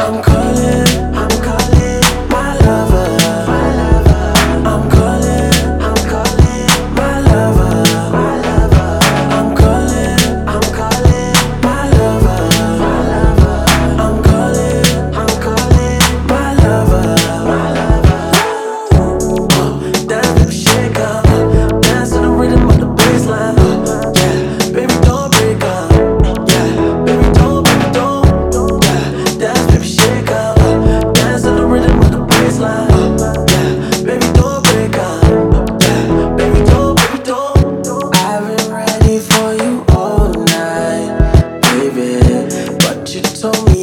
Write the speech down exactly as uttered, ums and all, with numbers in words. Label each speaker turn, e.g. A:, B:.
A: I'm calling, I'm calling my lover. My lover. I'm calling, I'm calling my lover. My lover. I'm calling, I'm calling my lover. My lover. I'm calling, I'm calling my lover. My lover. Dance, baby, shake up. Dance to the rhythm of the bassline. Yeah, baby, don't break up. Yeah, baby, don't, baby, don't. Yeah, dance, baby, shake up. Dance to the rhythm of the bassline. Yeah, baby, don't break up. Yeah, baby, don't, baby, don't. I've been ready for you all night, baby, but you told me